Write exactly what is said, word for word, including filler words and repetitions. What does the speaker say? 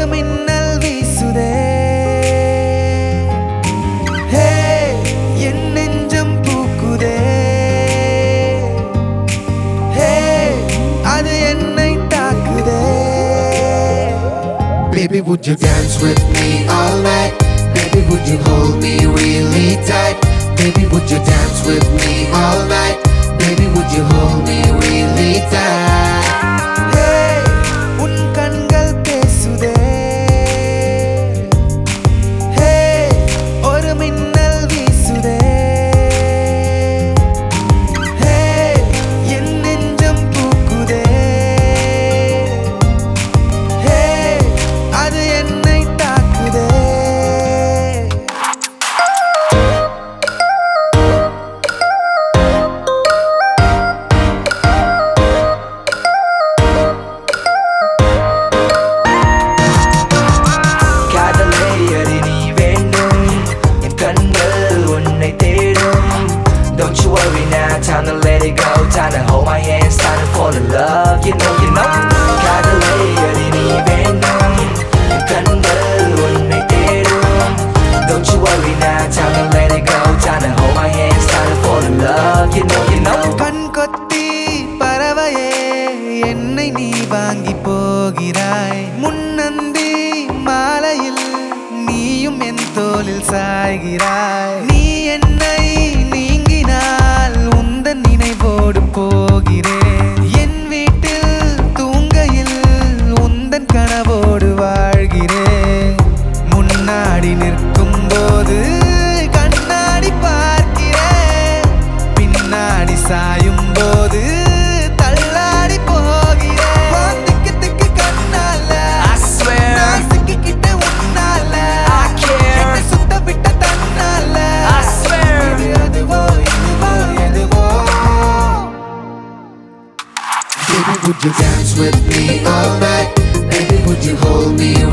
மின்னல் வீசுதே ஹே என் நெஞ்சம் பூக்குதே ஹே அது என்னை தாக்குதே Baby, would you dance with me all night? Baby, would you hold me really tight? Baby, would you dance with me all night? Baby, would you hold me really tight? Hey, உன் கண்கள் பேசுதே Hey, ஒரு மின்னல் வீசுதே Hey, என் நெஞ்சம் பூக்குதே Hey, அது என்னை தாக்குதே Don't you worry now, time to let it go. Time to hold my hands, time to fall in love. You know, you know. காதலை நீ வேண்டும் என் கண்கள் உன்னை தேடும். Don't you worry now, time to let it go. Time to hold my hands, time to fall in love. You know, you know. கண் கொத்தி பறவையே என்னை நீ வாங்கி போகிறாய் முன்னந்தி மாலையில் நீயும் என் தோளில் சாய்கிறாய் நீ என்னை நீங்கினால் உந்தன் நினைவோடு போகிறேன் என் வீட்டில் தூங்கையில் உந்தன் கனவோடு வாழ்கிறேன் முன்னாடி நிற்கும் போது கண்ணாடி பார்க்கிறேன் பின்னாடி சாயும் போது தள்ளாடி போகிறேன் திக்கு திக்கு கண்ணால I swear நான் சிக்கிக்கிட்ட உன்னால I care. என்னை சுத்த விட்ட தன்னால I swear இது அதுவோ இதுவோ எதுவோ Baby, would you dance with me all night? Baby, would you hold me